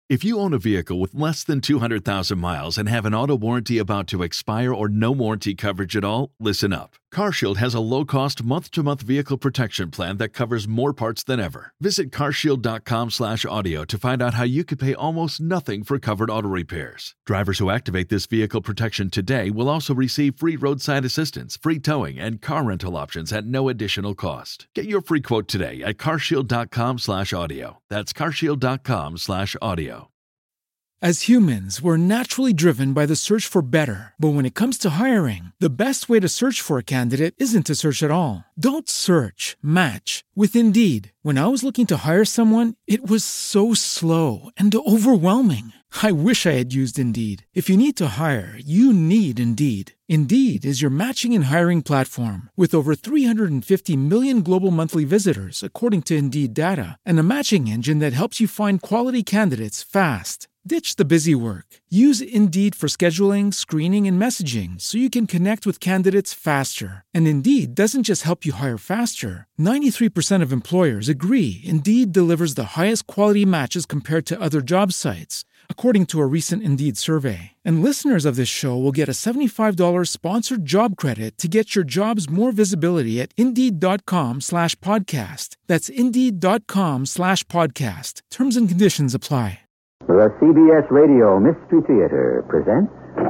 If you own a vehicle with less than 200,000 miles and have an auto warranty about to expire or no warranty coverage at all, listen up. CarShield has a low-cost month-to-month vehicle protection plan that covers more parts than ever. Visit carshield.com/audio to find out how you could pay almost nothing for covered auto repairs. Drivers who activate this vehicle protection today will also receive free roadside assistance, free towing, and car rental options at no additional cost. Get your free quote today at carshield.com/audio. That's carshield.com/audio. As humans, we're naturally driven by the search for better. But when it comes to hiring, the best way to search for a candidate isn't to search at all. Don't search, match with Indeed. When I was looking to hire someone, it was so slow and overwhelming. I wish I had used Indeed. If you need to hire, you need Indeed. Indeed is your matching and hiring platform with over 350 million global monthly visitors, according to Indeed data, and a matching engine that helps you find quality candidates fast. Ditch the busy work. Use Indeed for scheduling, screening, and messaging so you can connect with candidates faster. And Indeed doesn't just help you hire faster. 93% of employers agree Indeed delivers the highest quality matches compared to other job sites, according to a recent Indeed survey. And listeners of this show will get a $75 sponsored job credit to get your jobs more visibility at Indeed.com/podcast. That's Indeed.com/podcast. Terms and conditions apply. The CBS Radio Mystery Theater presents...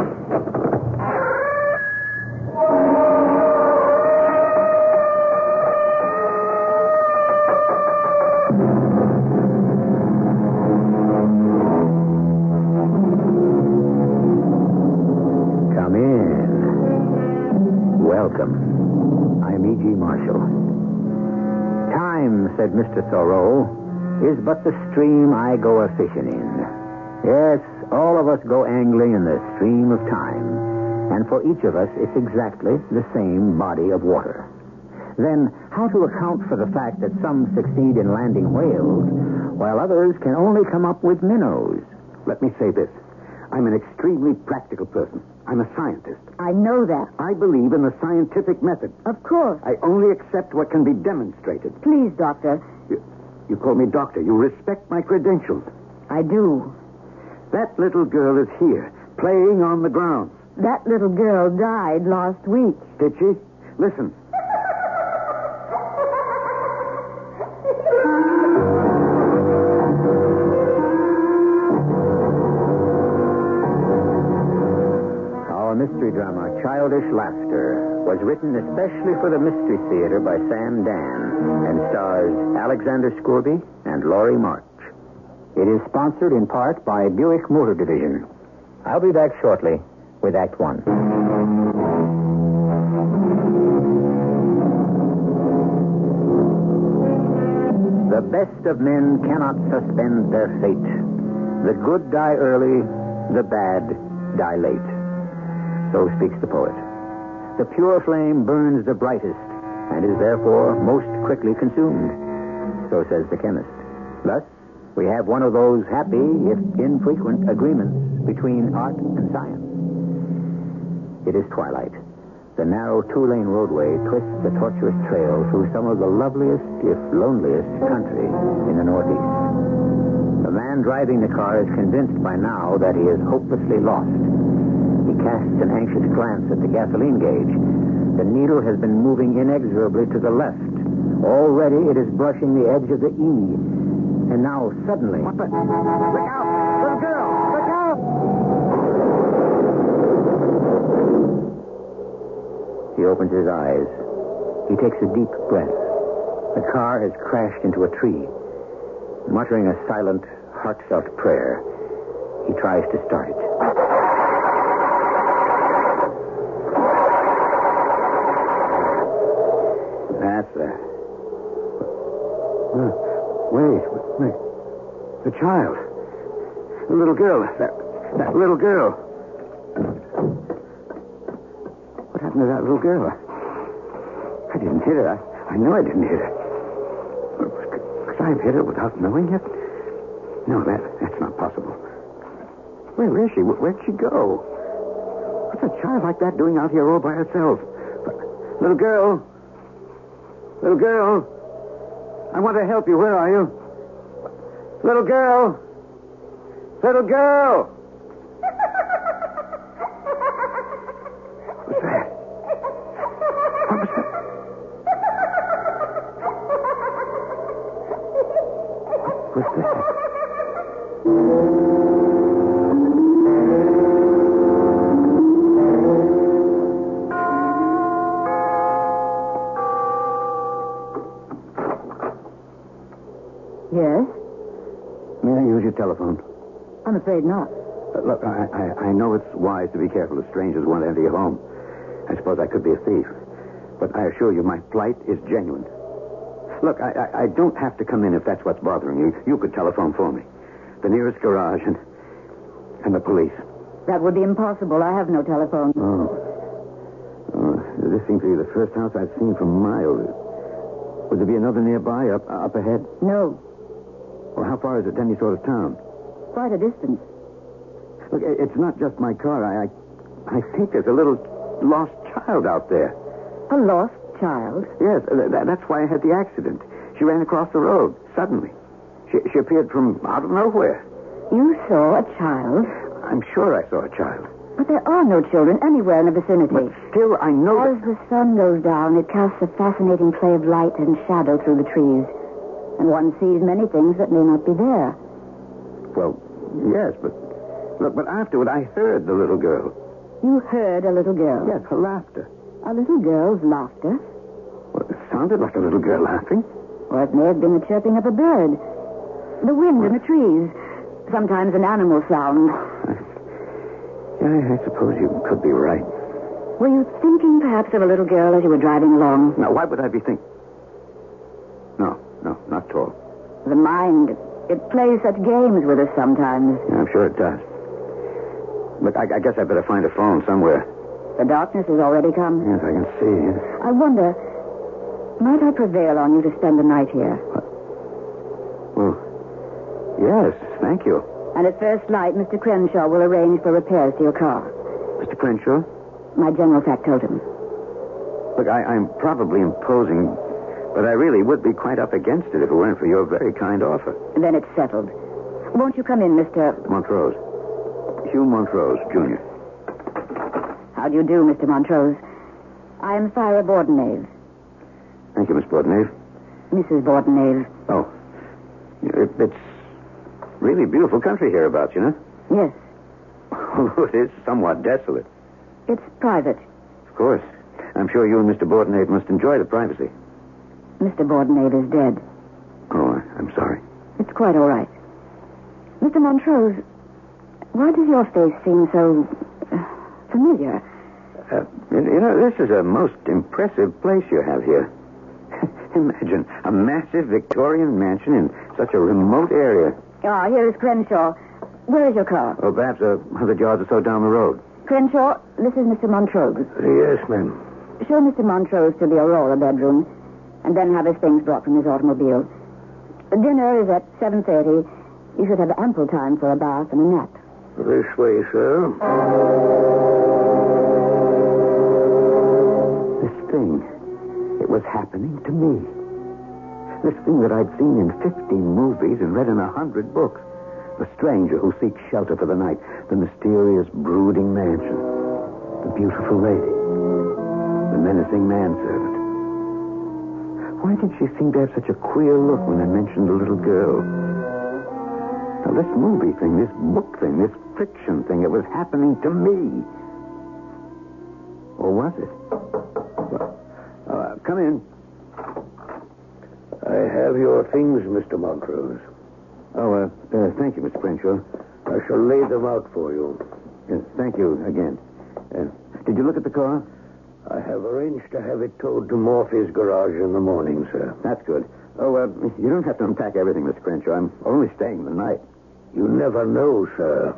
Come in. Welcome. I'm E.G. Marshall. Time, said Mr. Thoreau, is but the stream I go a-fishing in. Yes, all of us go angling in the stream of time. And for each of us, it's exactly the same body of water. Then, how to account for the fact that some succeed in landing whales, while others can only come up with minnows? Let me say this. I'm an extremely practical person. I'm a scientist. I know that. I believe in the scientific method. Of course. I only accept what can be demonstrated. Please, Doctor. You call me doctor. You respect my credentials. I do. That little girl is here, playing on the ground. That little girl died last week. Did she? Listen. Our mystery drama, Childish Laughter, was written especially for the Mystery Theater by Sam Dan and stars Alexander Scourby and Laurie March. It is sponsored in part by Buick Motor Division. I'll be back shortly with Act One. The best of men cannot suspend their fate. The good die early, the bad die late. So speaks the poet. The pure flame burns the brightest and is therefore most quickly consumed. So says the chemist. Thus, we have one of those happy, if infrequent, agreements between art and science. It is twilight. The narrow two-lane roadway twists the tortuous trail through some of the loveliest, if loneliest, country in the Northeast. The man driving the car is convinced by now that he is hopelessly lost. He casts an anxious glance at the gasoline gauge. The needle has been moving inexorably to the left. Already it is brushing the edge of the E. And now, suddenly... What the... Look out! Little girl! Look out! He opens his eyes. He takes a deep breath. The car has crashed into a tree. Muttering a silent, heartfelt prayer, he tries to start it. That's that. Wait. The child. The little girl. That little girl. What happened to that little girl? I didn't hit her. I know I didn't hit her. Could I have hit her without knowing it? No, that's not possible. Where is she? Where'd she go? What's a child like that doing out here all by herself? Little girl. Little girl. I want to help you. Where are you? Little girl. Little girl! What's that? What was that? What was that? Yes? May I use your telephone? I'm afraid not. Look, I know it's wise to be careful if strangers want to enter your home. I suppose I could be a thief. But I assure you my plight is genuine. Look, I don't have to come in if that's what's bothering you. You could telephone for me. The nearest garage and the police. That would be impossible. I have no telephone. Oh, this seems to be the first house I've seen for miles. Would there be another nearby, up ahead? No. Or how far is it to any sort of town? Quite a distance. Look, it's not just my car. I think there's a little lost child out there. A lost child? Yes, that's why I had the accident. She ran across the road, suddenly. She appeared from out of nowhere. You saw a child? I'm sure I saw a child. But there are no children anywhere in the vicinity. But still, I know As the sun goes down, it casts a fascinating play of light and shadow through the trees. And one sees many things that may not be there. Well, yes, but... Look, but afterward, I heard the little girl. You heard a little girl? Yes, her laughter. A little girl's laughter? Well, it sounded like a little girl laughing. Or it may have been the chirping of a bird. The wind in the trees. Sometimes an animal sound. Yeah, I suppose you could be right. Were you thinking perhaps of a little girl as you were driving along? Now, why would I be thinking? No, not at all. The mind, it plays such games with us sometimes. Yeah, I'm sure it does. Look, I guess I better find a phone somewhere. The darkness has already come. Yes, I can see. I wonder, might I prevail on you to spend the night here? Well, yes, thank you. And at first light, Mr. Crenshaw will arrange for repairs to your car. Mr. Crenshaw? My general factotum. Look, I'm probably imposing, but I really would be quite up against it if it weren't for your very kind offer. Then it's settled. Won't you come in, Mr. Montrose. Hugh Montrose, Jr. How do you do, Mr. Montrose? I am Thyra Bordenave. Thank you, Miss Bordenave. Mrs. Bordenave. Oh. It's really beautiful country hereabouts, you know? Yes. It is somewhat desolate. It's private. Of course. I'm sure you and Mr. Bordenave must enjoy the privacy. Mr. Bordenave is dead. Oh, I'm sorry. It's quite all right. Mr. Montrose, why does your face seem so familiar? You know, this is a most impressive place you have here. Imagine a massive Victorian mansion in such a remote area. Ah, here is Crenshaw. Where is your car? Oh, perhaps 100 yards or so down the road. Crenshaw, this is Mr. Montrose. Yes, ma'am. Show Mr. Montrose to the Aurora bedroom, and then have his things brought from his automobile. Dinner is at 7:30. You should have ample time for a bath and a nap. This way, sir. This thing, it was happening to me. This thing that I'd seen in 15 movies and read in 100 books. The stranger who seeks shelter for the night. The mysterious, brooding mansion. The beautiful lady. The menacing manservant. Why did she seem to have such a queer look when I mentioned the little girl? Now, this movie thing, this book thing, this fiction thing, it was happening to me. Or was it? Come in. I have your things, Mr. Montrose. Oh, thank you, Mr. Crenshaw. I shall lay them out for you. Yes, thank you again. Did you look at the car? I have arranged to have it towed to Morphy's garage in the morning, sir. That's good. Oh, you don't have to unpack everything, Mr. Crenshaw. I'm only staying the night. You never know, sir.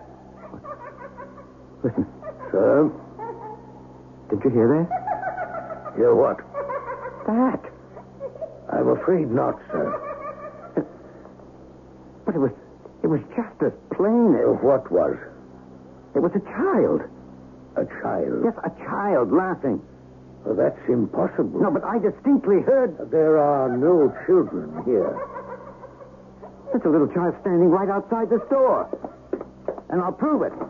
Listen. Sir? Did you hear that? Hear what? That. I'm afraid not, sir. But it was just as plain as... What was? It was a child. A child? Yes, a child laughing. Well, that's impossible. No, but I distinctly heard... There are no children here. There's a little child standing right outside the store. and I'll prove it.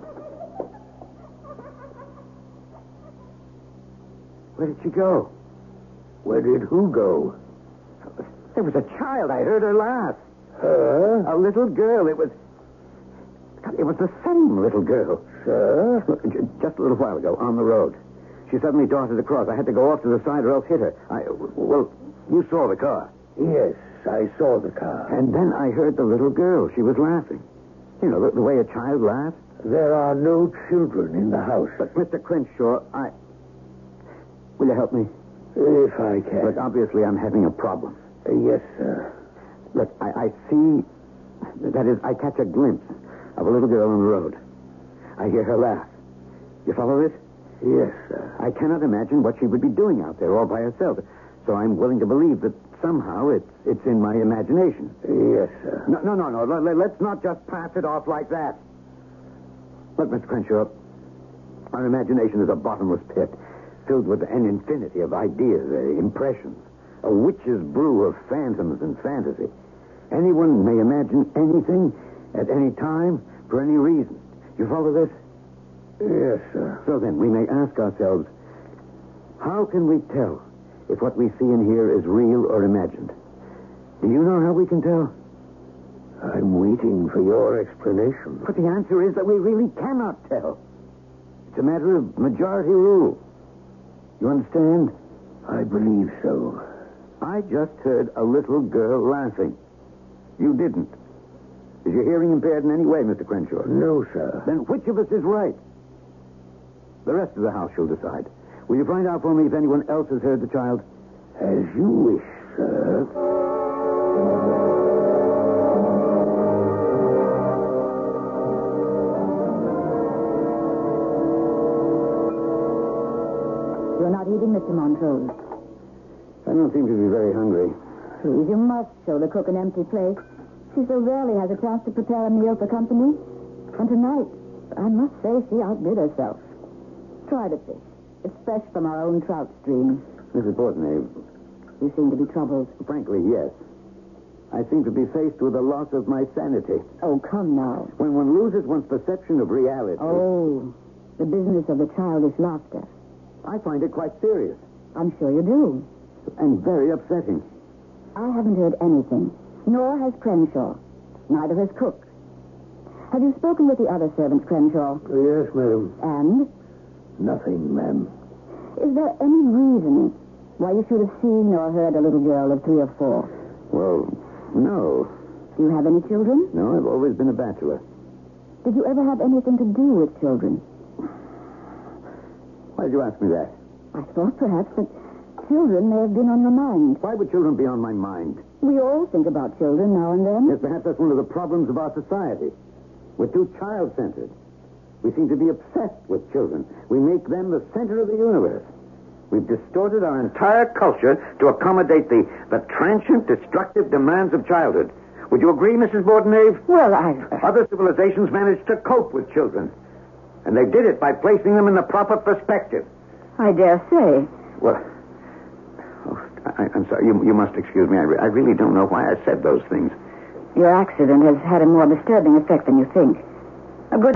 Where did she go? Where did who go? There was a child. I heard her laugh. Her? A little girl. It was the same little girl. Sir? Just a little while ago, on the road. She suddenly darted across. I had to go off to the side or else hit her. Well, you saw the car. Yes, I saw the car. And then I heard the little girl. She was laughing. You know, the way a child laughs. There are no children in the house. But, Mr. Crenshaw, will you help me? If I can. Look, obviously I'm having a problem. Yes, sir. Look, I see... That is, I catch a glimpse of a little girl on the road. I hear her laugh. You follow this? Yes, sir. I cannot imagine what she would be doing out there all by herself. So I'm willing to believe that somehow it's in my imagination. Yes, sir. No. Let's not just pass it off like that. Look, Mr. Crenshaw, our imagination is a bottomless pit filled with an infinity of ideas, impressions, a witch's brew of phantoms and fantasy. Anyone may imagine anything at any time for any reason. You follow this? Yes, sir. So then, we may ask ourselves, how can we tell if what we see and hear is real or imagined? Do you know how we can tell? I'm waiting for your explanation. But the answer is that we really cannot tell. It's a matter of majority rule. You understand? I believe so. I just heard a little girl laughing. You didn't. Is your hearing impaired in any way, Mr. Crenshaw? No, sir. Then which of us is right? The rest of the house shall decide. Will you find out for me if anyone else has heard the child? As you wish, sir. You're not eating, Mr. Montrose. I don't seem to be very hungry. Please, you must show the cook an empty plate. She so rarely has a chance to prepare a meal for company. And tonight, I must say she outdid herself. Try the fish. It's fresh from our own trout stream. Mrs. Bordenave, You seem to be troubled. frankly, yes. I seem to be faced with the loss of my sanity. Oh, come now. When one loses one's perception of reality, Oh, the business of the childish laughter. I find it quite serious I'm sure you do. and very upsetting. I haven't heard anything, nor has Crenshaw. Neither has Cook. Have you spoken with the other servants, Crenshaw? Yes, madam. And Nothing, ma'am. is there any reason why you should have seen or heard a little girl of 3 or 4? Well, no. Do you have any children? No, I've always been a bachelor. Did you ever have anything to do with children? Why did you ask me that? I thought perhaps that children may have been on your mind. Why would children be on my mind? We all think about children now and then. Yes, perhaps that's one of the problems of our society. We're too child-centered. We seem to be obsessed with children. We make them the center of the universe. We've distorted our entire culture to accommodate the transient, destructive demands of childhood. Would you agree, Mrs. Bordenave? Well, Other civilizations managed to cope with children. And they did it by placing them in the proper perspective. I dare say. Well, I'm sorry. You must excuse me. I really don't know why I said those things. Your accident has had a more disturbing effect than you think. A good...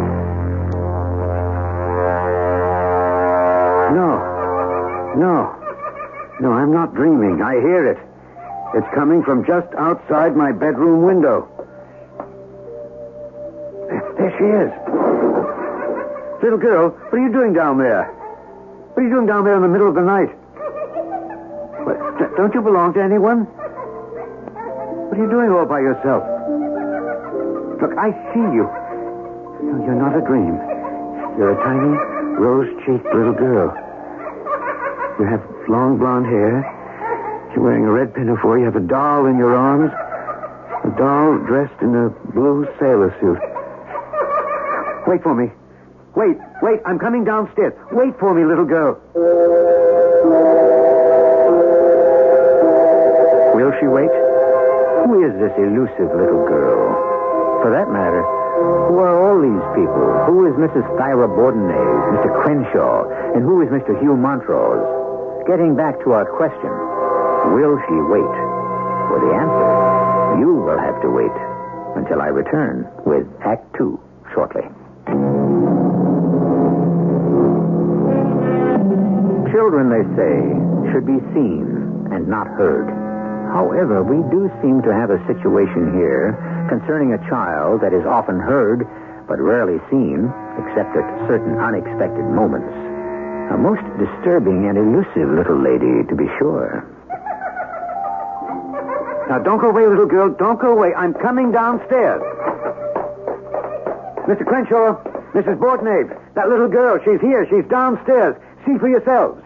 No, I'm not dreaming. I hear it. It's coming from just outside my bedroom window. There she is. Little girl, what are you doing down there? What are you doing down there in the middle of the night? Don't you belong to anyone? What are you doing all by yourself? Look, I see you. No, you're not a dream. You're a tiny, rose-cheeked little girl. You have long blonde hair. You're wearing a red pinafore. You have a doll in your arms. A doll dressed in a blue sailor suit. Wait for me. Wait. I'm coming downstairs. Wait for me, little girl. Will she wait? Who is this elusive little girl? For that matter, who are all these people? Who is Mrs. Thyra Bordenave, Mr. Crenshaw, and who is Mr. Hugh Montrose? Getting back to our question, will she wait? For the answer, you will have to wait until I return with Act 2 shortly. Children, they say, should be seen and not heard. However, we do seem to have a situation here concerning a child that is often heard but rarely seen, except at certain unexpected moments. A most disturbing and elusive little lady, to be sure. Now, don't go away, little girl. Don't go away. I'm coming downstairs. Mr. Crenshaw, Mrs. Bortnave, that little girl, she's here. She's downstairs. See for yourselves.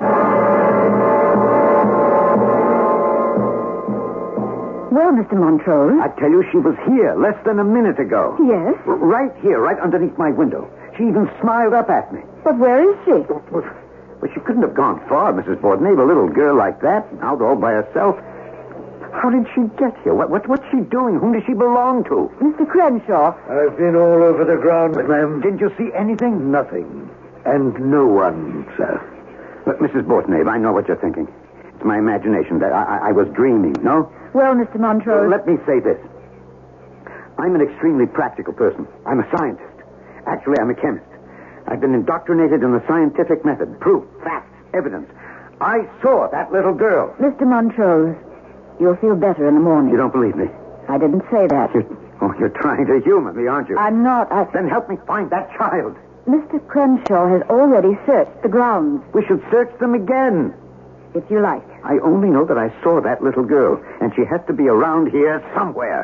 Well, Mr. Montrose. I tell you, she was here less than a minute ago. Yes? Right here, right underneath my window. She even smiled up at me. But where is she? Well, she couldn't have gone far, Mrs. Bortnave. A little girl like that, out all by herself. How did she get here? What's she doing? Whom does she belong to? Mr. Crenshaw. I've been all over the ground, ma'am. Didn't you see anything? Nothing. And no one, sir. But, Mrs. Bortnave, I know what you're thinking. It's my imagination. That I was dreaming, no? Well, Mr. Montrose. Let me say this. I'm an extremely practical person. I'm a scientist. Actually, I'm a chemist. I've been indoctrinated in the scientific method. Proof, facts, evidence. I saw that little girl. Mr. Montrose, you'll feel better in the morning. You don't believe me? I didn't say that. You're trying to humor me, aren't you? I'm not. Then help me find that child. Mr. Crenshaw has already searched the grounds, We should search them again. if you like. I only know that I saw that little girl, and she has to be around here somewhere.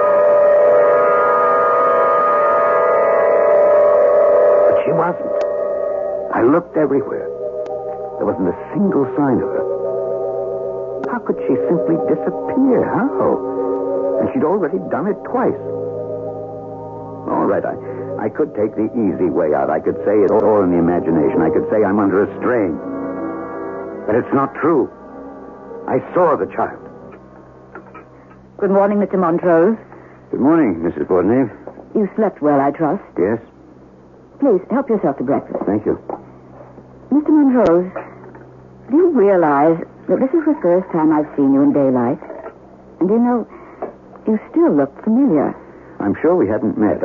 But she wasn't. I looked everywhere. There wasn't a single sign of her. How could she simply disappear? How? And she'd already done it twice. All right, I could take the easy way out. I could say it's all in the imagination. I could say I'm under a strain. But it's not true. I saw the child. Good morning, Mr. Montrose. Good morning, Mrs. Bortnave. You slept well, I trust. Yes, Please, help yourself to breakfast. thank you. Mr. Montrose, do you realize that this is the first time I've seen you in daylight? And you know, you still look familiar. I'm sure we hadn't met.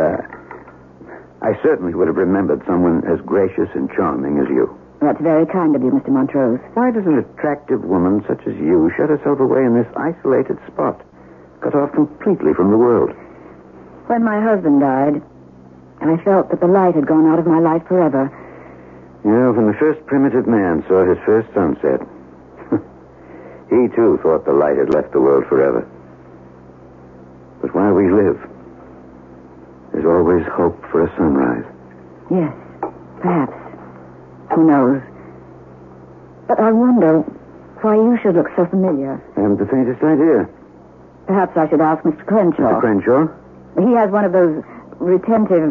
I certainly would have remembered someone as gracious and charming as you. That's very kind of you, Mr. Montrose. Why does an attractive woman such as you shut herself away in this isolated spot, cut off completely from the world? When my husband died, I felt that the light had gone out of my life forever. Yeah, when the first primitive man saw his first sunset, he too thought the light had left the world forever. But while we live, there's always hope for a sunrise. Yes, perhaps. Who knows? But I wonder why you should look so familiar. I haven't the faintest idea. Perhaps I should ask Mr. Crenshaw. Mr. Crenshaw? He has one of those retentive,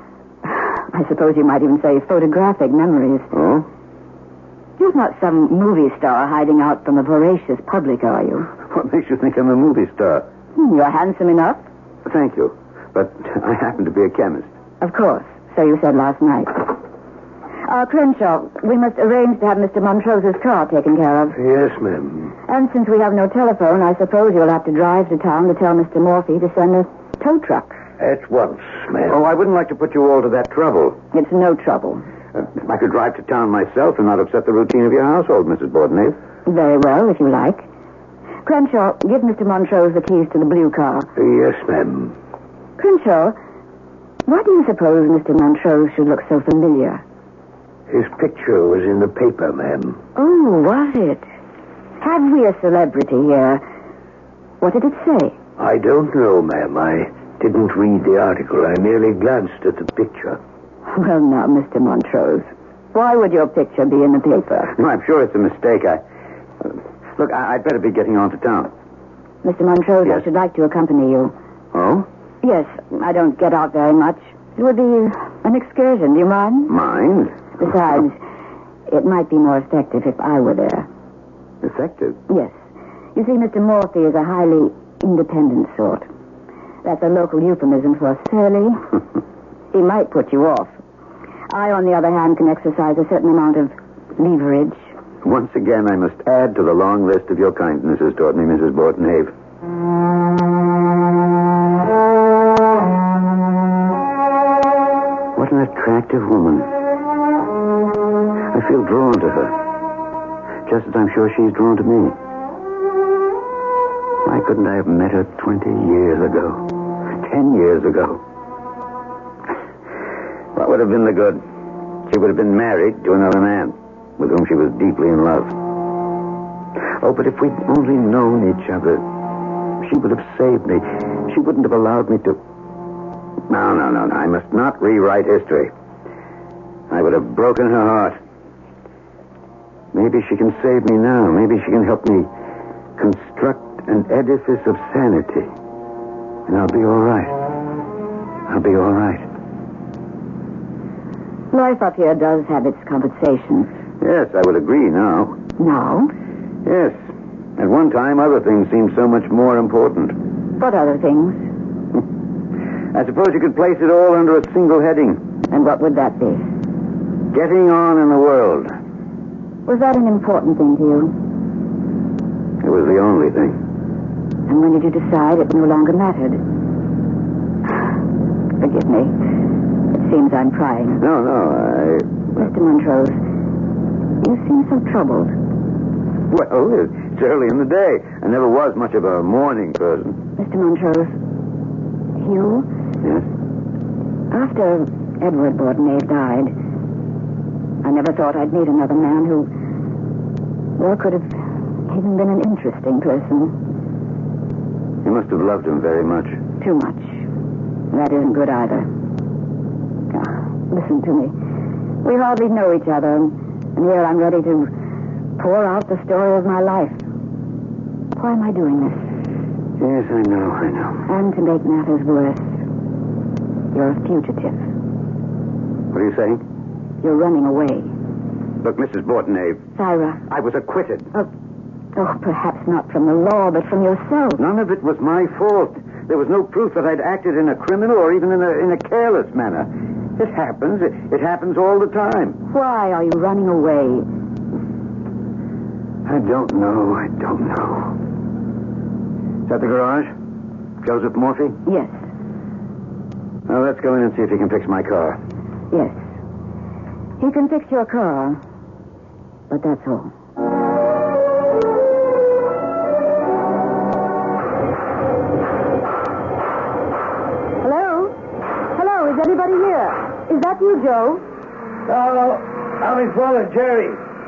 I suppose you might even say photographic memories. Oh? You're not some movie star hiding out from a voracious public, are you? What makes you think I'm a movie star? You're handsome enough. Thank you. But I happen to be a chemist. Of course. So you said last night. Crenshaw, we must arrange to have Mr. Montrose's car taken care of. Yes, ma'am. And since we have no telephone, I suppose you'll have to drive to town to tell Mr. Morphy to send a tow truck. At once, ma'am. Oh, I wouldn't like to put you all to that trouble. It's no trouble. I could drive to town myself and not upset the routine of your household, Mrs. Bortnave. Very well, if you like. Crenshaw, give Mr. Montrose the keys to the blue car. Yes, ma'am. Crenshaw, why do you suppose Mr. Montrose should look so familiar? His picture was in the paper, ma'am. Oh, was it? Have we a celebrity here? What did it say? I don't know, ma'am. I didn't read the article. I merely glanced at the picture. Well, now, Mr. Montrose, why would your picture be in the paper? No, I'm sure it's a mistake. Look, I'd better be getting on to town. Mr. Montrose, Yes? I should like to accompany you. Oh? Yes, I don't get out very much. It would be an excursion. Do you mind? Mind? Besides, it might be more effective if I were there. Effective? Yes. You see, Mr. Morphy is a highly independent sort. That's a local euphemism for surly. He might put you off. I, on the other hand, can exercise a certain amount of leverage. Once again, I must add to the long list of your kindnesses toward me, Mrs. Bortnave. What an attractive woman. I feel drawn to her. just as I'm sure she's drawn to me. Why couldn't I have met her 20 years ago? 10 years ago? What would have been the good? She would have been married to another man with whom she was deeply in love. Oh, but if we'd only known each other, she would have saved me. She wouldn't have allowed me to... No. I must not rewrite history. I would have broken her heart. Maybe she can save me now. Maybe she can help me construct an edifice of sanity. And I'll be all right. I'll be all right. Life up here does have its compensations. Yes, I would agree now. Now? Yes. At one time, other things seemed so much more important. What other things? I suppose you could place it all under a single heading. And what would that be? Getting on in the world. Was that an important thing to you? It was the only thing. And when did you decide it no longer mattered? Forgive me. It seems I'm prying. No, Mr. Montrose, you seem so troubled. Well, it's early in the day. I never was much of a morning person. Mr. Montrose, you? Yes? After Edward Bordenave died, I never thought I'd meet another man who, well, could have even been an interesting person. You must have loved him very much. Too much. That isn't good either. Listen to me. We hardly know each other, and here I'm ready to pour out the story of my life. Why am I doing this? Yes, I know. And to make matters worse, you're a fugitive. What are you saying? You're running away. Look, Mrs. Bordenave. Syra. I was acquitted. Oh, perhaps not from the law, but from yourself. None of it was my fault. There was no proof that I'd acted in a criminal or even in a careless manner. It happens. It happens all the time. Why are you running away? I don't know. Is that the garage? Joseph Morphy? Yes. Well, let's go in and see if he can fix my car. Yes. He can fix your car, but that's all. Hello, is anybody here? Is that you, Joe? Oh, I'm his brother, Jerry.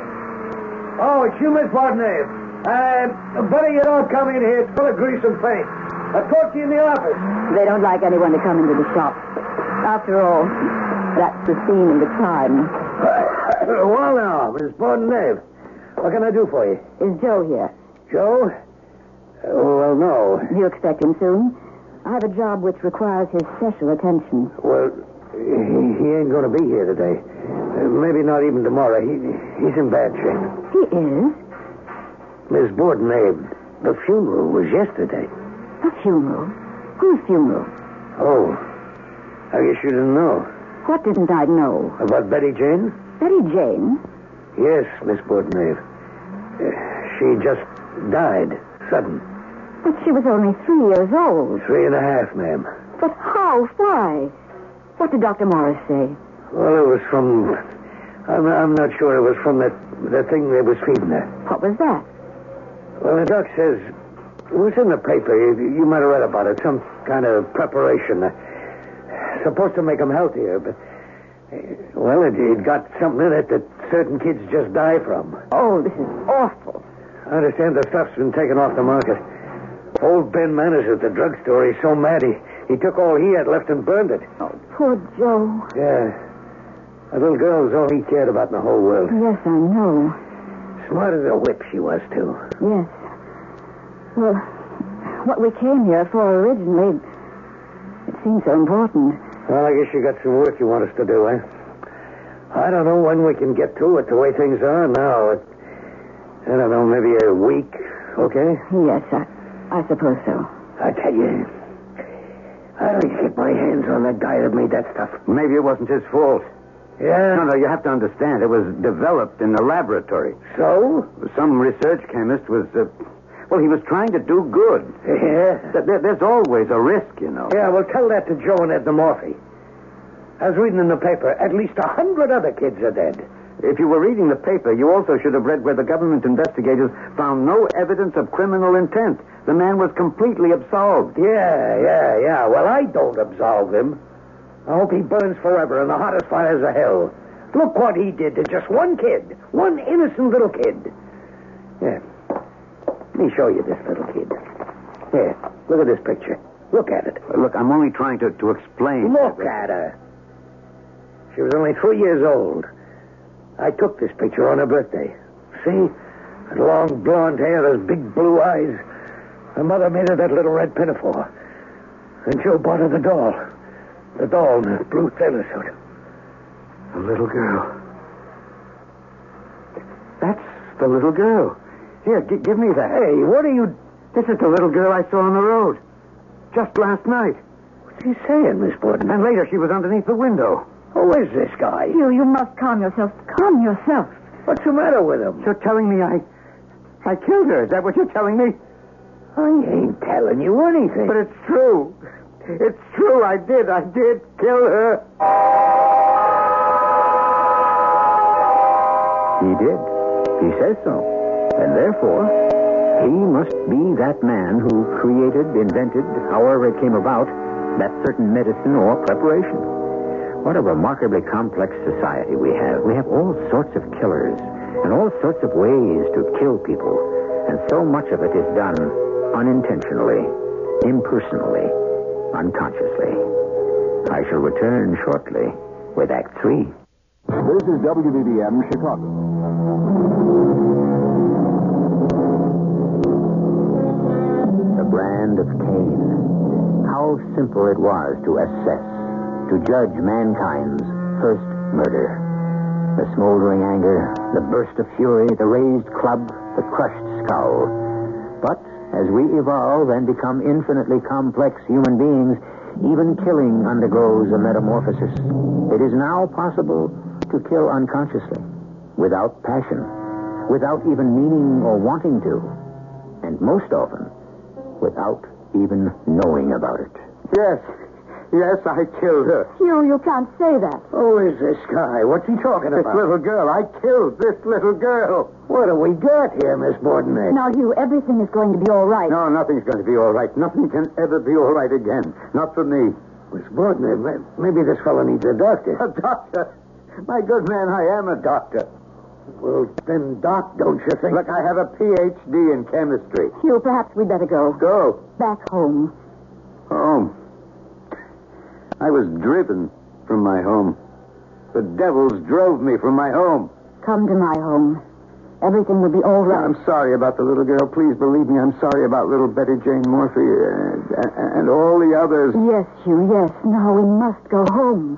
Oh, it's you, Miss Bordenave. Better you don't come in here. It's full of grease and paint. I'll talk to you in the office. They don't like anyone to come into the shop. After all, that's the scene of the crime. Well, now, Miss Bordenave, what can I do for you? Is Joe here? Joe? Well, no. Do you expect him soon? I have a job which requires his special attention. Well, he ain't going to be here today. Maybe not even tomorrow. He's in bad shape. He is? Miss Bordenave, the funeral was yesterday. A funeral? Whose funeral? Oh, I guess you didn't know. What didn't I know? About Betty Jane? Betty Jane? Yes, Miss Bordenave. She just died, sudden. But she was only 3 years old. 3.5, ma'am. But how? Why? What did Dr. Morris say? Well, it was from... I'm not sure. It was from that thing they was feeding her. What was that? Well, the doc says... It was in the paper. You might have read about it. Some kind of preparation. Supposed to make them healthier, but... Well, it got something in it that certain kids just die from. Oh, this is awful. I understand the stuff's been taken off the market. Old Ben Manners at the drugstore, he's so mad he took all he had left and burned it. Oh, poor Joe. Yeah. That little girl was all he cared about in the whole world. Yes, I know. Smart as a whip she was, too. Yes. Well, what we came here for originally, it seemed so important. Well, I guess you got some work you want us to do, eh? I don't know when we can get to it the way things are now. I don't know, maybe a week, okay? Yes, I suppose so. I tell you, I don't get my hands on that guy that made that stuff. Maybe it wasn't his fault. Yeah? No, you have to understand. It was developed in the laboratory. So? Some research chemist was, he was trying to do good. Yeah? There's always a risk, you know. Yeah, well, tell that to Joe and Edna Morphy. I was reading in the paper, at least 100 other kids are dead. If you were reading the paper, you also should have read where the government investigators found no evidence of criminal intent. The man was completely absolved. Yeah. Well, I don't absolve him. I hope he burns forever in the hottest fires of hell. Look what he did to just one kid. One innocent little kid. Yeah. Let me show you this little kid. Here, look at this picture. Look at it. Look, I'm only trying to explain. Look at her. She was only 3 years old. I took this picture on her birthday. See? That long blonde hair, those big blue eyes. Her mother made her that little red pinafore. And Joe bought her the doll. The doll in the blue sailor suit. A little girl. That's the little girl. Here, give me that. Hey, what are you... This is the little girl I saw on the road. Just last night. What's he saying, Miss Borden? And later she was underneath the window. Who is this guy? You must calm yourself. Calm yourself. What's the matter with him? You're telling me I killed her. Is that what you're telling me? I ain't telling you anything. But it's true. It's true. I did kill her. He did. He says so. And therefore, he must be that man who created, invented, however it came about, that certain medicine or preparation. What a remarkably complex society we have. We have all sorts of killers and all sorts of ways to kill people. And so much of it is done unintentionally, impersonally, unconsciously. I shall return shortly with Act 3. This is WBBM Chicago. The brand of Cain. How simple it was to assess, to judge mankind's first murder. The smoldering anger, the burst of fury, the raised club, the crushed skull. But as we evolve and become infinitely complex human beings, even killing undergoes a metamorphosis. It is now possible to kill unconsciously, without passion, without even meaning or wanting to, and most often, without even knowing about it. Yes, I killed her. You can't say that. Who is this guy? What's he talking This about? little girl. I killed this little girl. What do we got here, Miss Borden? Now, Hugh, everything is going to be all right. No, nothing's going to be all right. Nothing can ever be all right again. Not for me. Miss Borden, maybe this fellow needs a doctor. A doctor? My good man, I am a doctor. Well, then, Doc, don't you think... Look, I have a Ph.D. in chemistry. Hugh, perhaps we'd better go. Go. Back home. Home. I was driven from my home. The devils drove me from my home. Come to my home. Everything will be all right. I'm sorry about the little girl. Please believe me, I'm sorry about little Betty Jane Morphy and all the others. Yes, Hugh, yes. Now we must go home.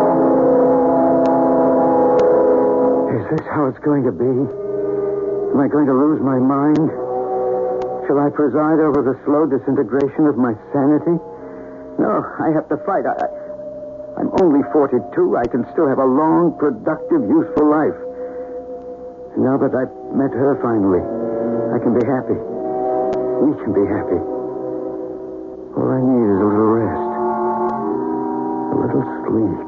Is this how it's going to be? Am I going to lose my mind? Shall I preside over the slow disintegration of my sanity? No, I have to fight. I'm only 42. I can still have a long, productive, useful life. And now that I've met her finally, I can be happy. We can be happy. All I need is a little rest. A little sleep.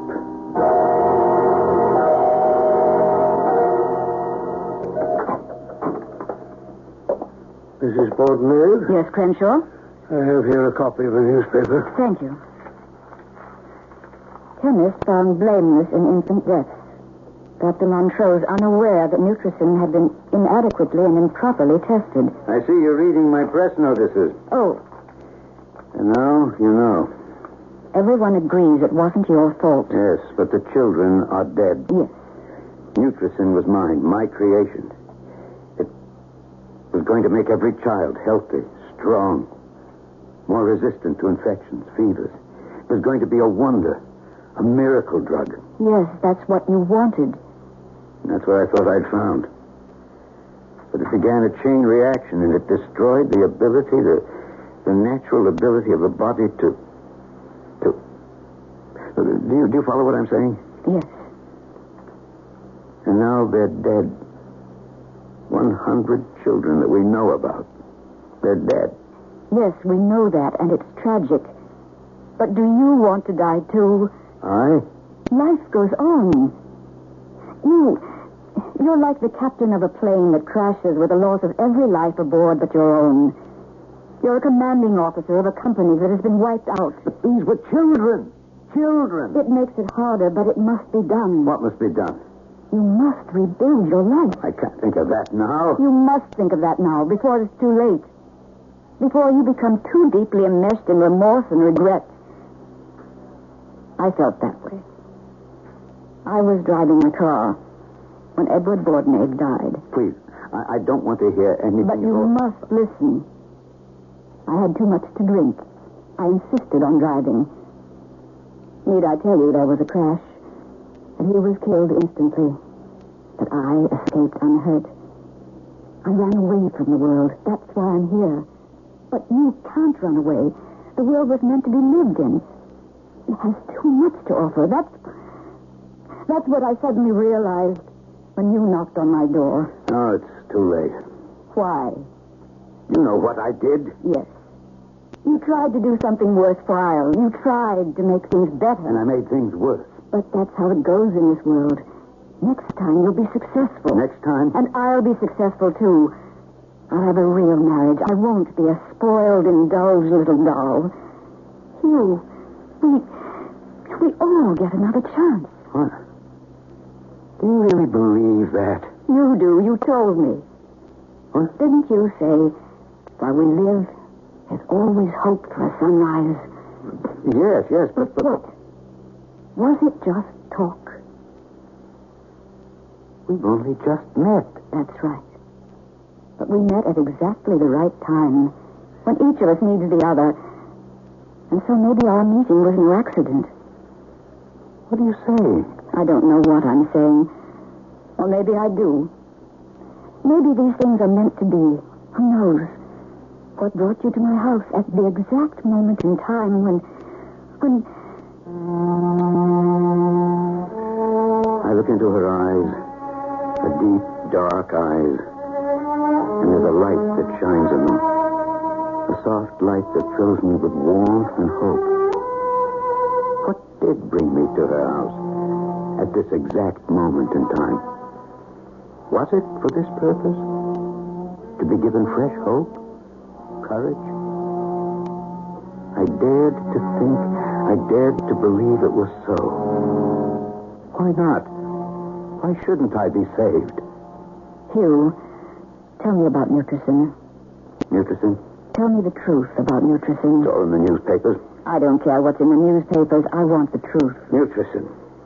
Mrs. Borden? Yes, Crenshaw? I have here a copy of a newspaper. Thank you. Chemist found blameless in infant deaths. Dr. Montrose unaware that Nutricin had been inadequately and improperly tested. I see you're reading my press notices. Oh, And now you know. everyone agrees it wasn't your fault. Yes, but the children are dead. Yes. Nutricin was mine, my creation. It was going to make every child healthy, strong, more resistant to infections, fevers. It was going to be a wonder, a miracle drug. Yes, that's what you wanted. That's what I thought I'd found. But it began a chain reaction, and it destroyed the ability, the natural ability of the body to... Do you follow what I'm saying? Yes. And now they're dead. 100 children that we know about. They're dead. Yes, we know that, and it's tragic. But do you want to die, too? I? Life goes on. You're like the captain of a plane that crashes with the loss of every life aboard but your own. You're a commanding officer of a company that has been wiped out. But these were children. Children. It makes it harder, but it must be done. What must be done? You must rebuild your life. I can't think of that now. You must think of that now, before it's too late. Before you become too deeply immersed in remorse and regret. I felt that way. I was driving my car when Edward Bordenave died. Please, I don't want to hear anything. But you must listen. I had too much to drink. I insisted on driving. Need I tell you there was a crash? And he was killed instantly. But I escaped unhurt. I ran away from the world. That's why I'm here. But you can't run away. The world was meant to be lived in. It has too much to offer. That's what I suddenly realized when you knocked on my door. Oh, it's too late. Why? You know what I did. Yes. You tried to do something worthwhile. You tried to make things better. And I made things worse. But that's how it goes in this world. Next time you'll be successful. Next time? And I'll be successful, too. I'll have a real marriage. I won't be a spoiled, indulged little doll. You, we all get another chance. What? Do you really believe that? You do. You told me. What? Didn't you say, while we live, there's always hope for a sunrise? Yes, but... What? Was it just talk? We've only just met. That's right. But we met at exactly the right time, when each of us needs the other. And so maybe our meeting was no accident. What are you saying? I don't know what I'm saying. Or maybe I do. Maybe these things are meant to be. Who knows? What brought you to my house at the exact moment in time when... I look into her eyes. Her deep, dark eyes. And there's a light that shines in them. A soft light that fills me with warmth and hope. What did bring me to her house at this exact moment in time? Was it for this purpose? To be given fresh hope? Courage? I dared to think, I dared to believe it was so. Why not? Why shouldn't I be saved? Hugh, tell me about Nutricin. Nutricin? Tell me the truth about Nutricin. It's all in the newspapers. I don't care what's in the newspapers. I want the truth. Nutricin.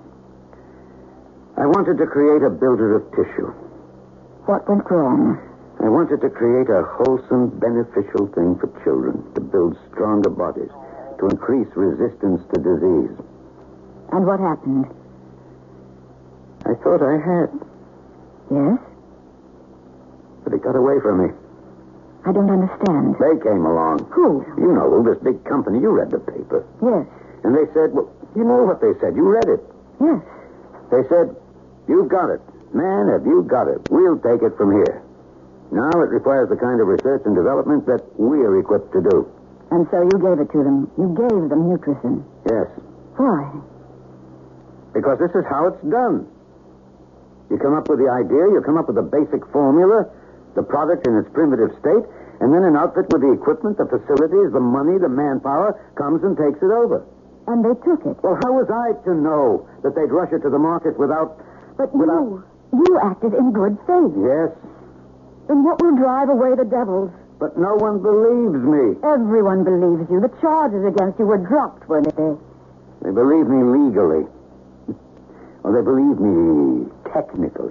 I wanted to create a builder of tissue. What went wrong? I wanted to create a wholesome, beneficial thing for children, to build stronger bodies, to increase resistance to disease. And what happened? I thought I had, Yes? but it got away from me. I don't understand. They came along. Who? You know, this big company. You read the paper. Yes. And they said, well, you know what they said. You read it. Yes. They said, you've got it. Man, have you got it. We'll take it from here. Now it requires the kind of research and development that we're equipped to do. And so you gave it to them. You gave them Nutricin. Yes. Why? Because this is how it's done. You come up with the idea, you come up with the basic formula, the product in its primitive state, and then an outfit with the equipment, the facilities, the money, the manpower comes and takes it over. And they took it. Well, how was I to know that they'd rush it to the market without... But you acted in good faith. Yes, Then what will drive away the devils? but no one believes me. Everyone believes you. The charges against you were dropped, weren't they? They believe me legally. Or they believe me technically.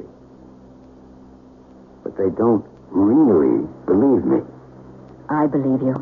But they don't really believe me. I believe you.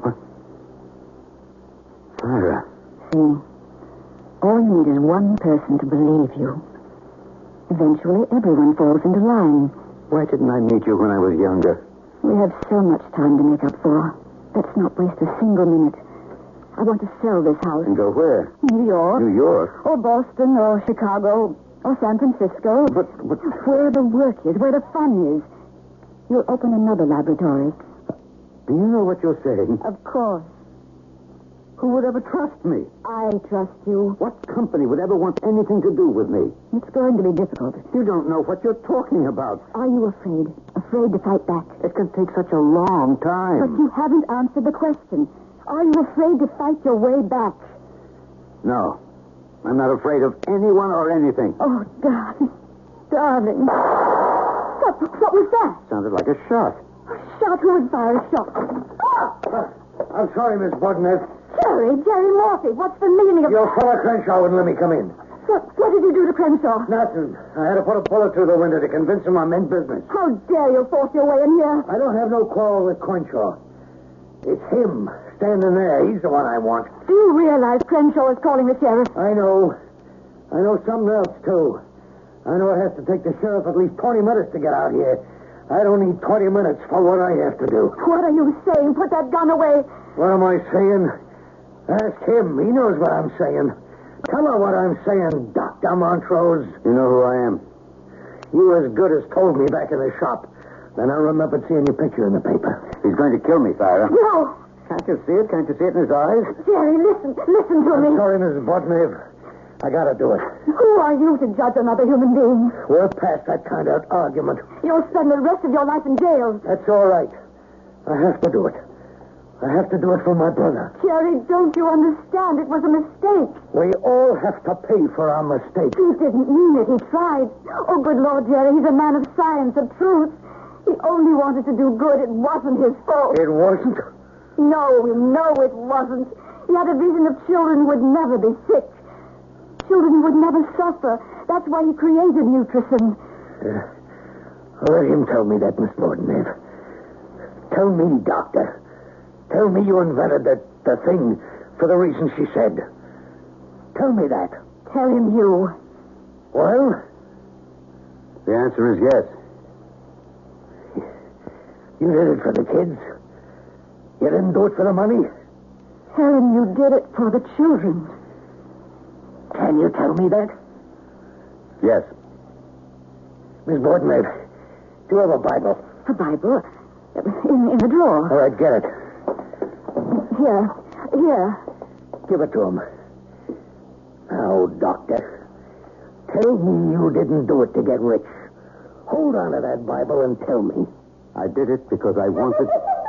Sarah. See, all you need is one person to believe you. Eventually, everyone falls into line. Why didn't I meet you when I was younger? We have so much time to make up for. Let's not waste a single minute. I want to sell this house. And go where? New York. New York? Or Boston, or Chicago, or San Francisco. But... Where the work is, where the fun is. You'll open another laboratory. Do you know what you're saying? Of course. Who would ever trust me? I trust you. What company would ever want anything to do with me? It's going to be difficult. You don't know what you're talking about. Are you afraid? Afraid to fight back? It can take such a long time. But you haven't answered the question. Are you afraid to fight your way back? No. I'm not afraid of anyone or anything. Oh, darling. Darling. What was that? Sounded like a shot. A shot? Who would fire a shot? I'm sorry, Miss Bordenhead. Jerry Morphy. What's the meaning of... Your fellow Crenshaw wouldn't let me come in. What did you do to Crenshaw? Nothing. I had to put a bullet through the window to convince him I meant business. How dare you force your way in here? I don't have no quarrel with Crenshaw. It's him standing there. He's the one I want. Do you realize Crenshaw is calling the sheriff? I know. I know something else, too. I know it has to take the sheriff at least 20 minutes to get out here. I don't need 20 minutes for what I have to do. What are you saying? Put that gun away. What am I saying? Ask him. He knows what I'm saying. Tell her what I'm saying, Dr. Montrose. You know who I am? You as good as told me back in the shop. Then I remembered seeing your picture in the paper. He's going to kill me, Thyra. No. Can't you see it? Can't you see it in his eyes? Jerry, listen to me. I'm sorry, Mrs. Bordenhead. I gotta do it. Who are you to judge another human being? We're past that kind of argument. You'll spend the rest of your life in jail. That's all right. I have to do it. I have to do it for my brother. Jerry, don't you understand? It was a mistake. We all have to pay for our mistakes. He didn't mean it. He tried. Oh, good Lord, Jerry, he's a man of science, of truth. He only wanted to do good. It wasn't his fault. It wasn't? No, it wasn't. He had a vision of children who would never be sick. Children who would never suffer. That's why he created Nutrison. Let him tell me that, Miss Bordenhead. Tell me, Doctor. Tell me you invented the thing for the reason she said. Tell me that. Tell him you. Well? The answer is yes. You did it for the kids. You didn't do it for the money. Tell him you did it for the children. Can you tell me that? Yes. Miss Bordenhead, do you have a Bible? A Bible? In the drawer. All right, get it. Here. Give it to him. Now, Doctor, tell me you didn't do it to get rich. Hold on to that Bible and tell me. I did it because I wanted...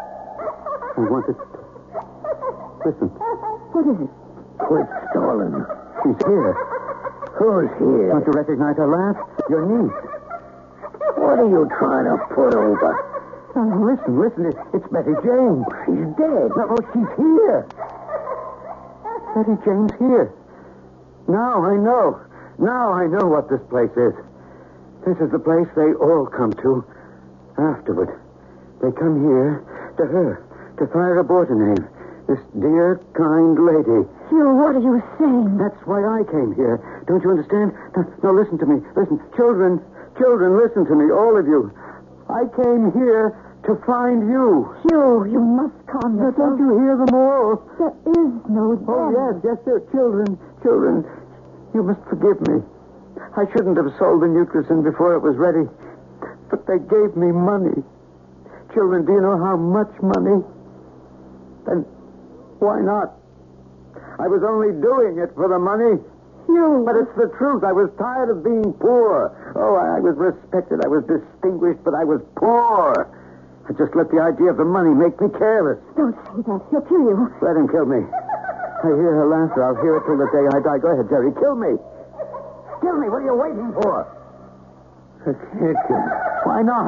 Listen. What is it? Quit stalling. She's here. Who's here? Don't you recognize her laugh? Your niece. What are you trying to put over? Listen. It's Betty James. She's dead. No, she's here. Betty James here. Now I know. Now I know what this place is. This is the place they all come to afterward. They come here to her, to Thyra Bordenhead, this dear, kind lady. Hugh, what are you saying? That's why I came here. Don't you understand? No, listen to me. Listen. Children, listen to me, all of you. I came here to find you. Hugh, you must calm yourself. Don't you hear them all? There is no death. Oh, yes, they're children. Children, you must forgive me. I shouldn't have sold the Nutrison before it was ready. But they gave me money. Children, do you know how much money? Then why not? I was only doing it for the money. Hugh. But it's the truth. I was tired of being poor. Oh, I was respected. I was distinguished, but I was poor. I just let the idea of the money make me careless. Don't say that. He'll kill you. Let him kill me. I hear her laughter. I'll hear it till the day I die. Go ahead, Jerry. Kill me. Kill me. What are you waiting for? I can't kill her. Why not?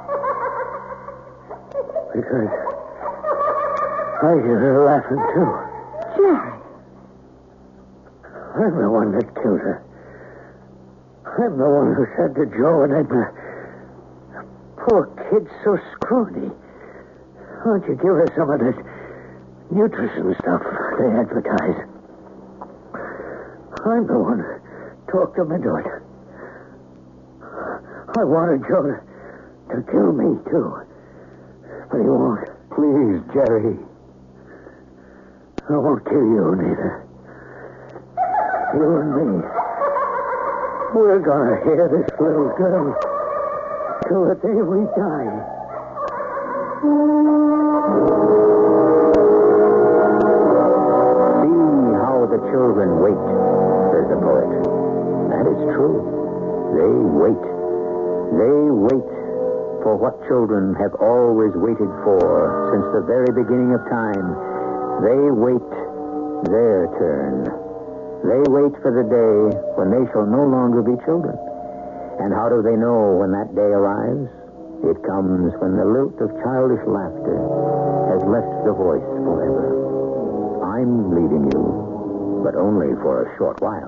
Because I hear her laughing, too. Jerry. I'm the one that killed her. I'm the one who said to Joe and Edna, poor kid's so scrawny. Why don't you give her some of this Nutrison stuff they advertise? I'm the one who talked him into it. I wanted Joe to kill me, too. But he won't. Please, Jerry. I won't kill you, neither. You and me. We're gonna hear this little girl till the day we die. children wait, says the poet. And it's true. They wait. They wait for what children have always waited for since the very beginning of time. They wait their turn. They wait for the day when they shall no longer be children. And how do they know when that day arrives? It comes when the lilt of childish laughter has left the voice forever. I'm leaving you, but only for a short while.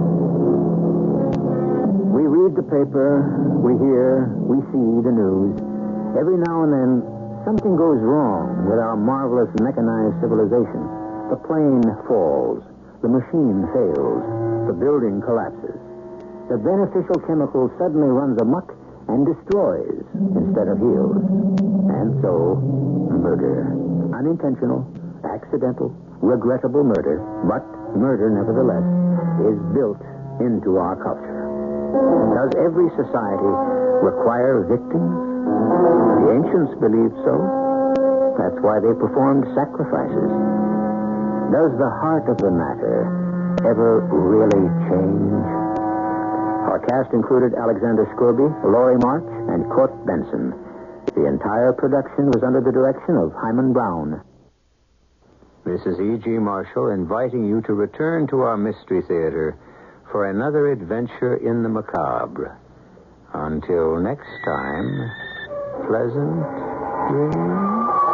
We read the paper, we hear, we see the news. Every now and then, something goes wrong with our marvelous mechanized civilization. The plane falls, the machine fails, the building collapses. The beneficial chemical suddenly runs amok and destroys instead of heals. And so, murder. Unintentional, accidental, regrettable murder, but murder nevertheless, is built into our culture. Does every society require victims? The ancients believed so. That's why they performed sacrifices. Does the heart of the matter ever really change? Our cast included Alexander Scourby, Laurie March, and Court Benson. The entire production was under the direction of Hyman Brown. This is E.G. Marshall inviting you to return to our Mystery Theater for another adventure in the macabre. Until next time, pleasant dreams.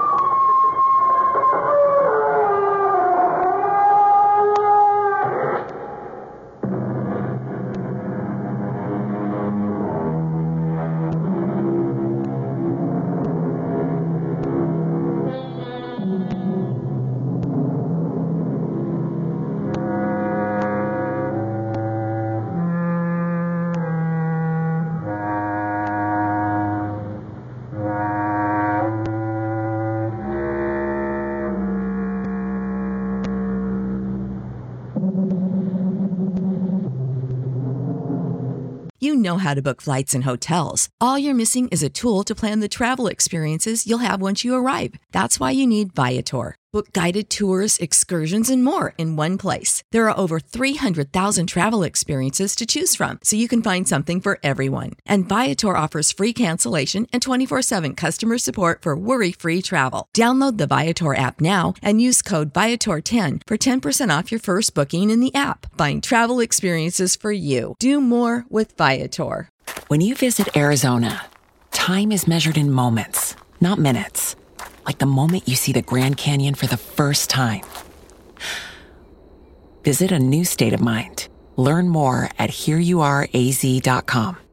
You know how to book flights and hotels. All you're missing is a tool to plan the travel experiences you'll have once you arrive. That's why you need Viator. Book guided tours, excursions, and more in one place. There are over 300,000 travel experiences to choose from, so you can find something for everyone. And Viator offers free cancellation and 24/7 customer support for worry-free travel. Download the Viator app now and use code Viator10 for 10% off your first booking in the app. Find travel experiences for you. Do more with Viator. When you visit Arizona, time is measured in moments, not minutes. Like the moment you see the Grand Canyon for the first time. Visit a new state of mind. Learn more at hereyouareaz.com.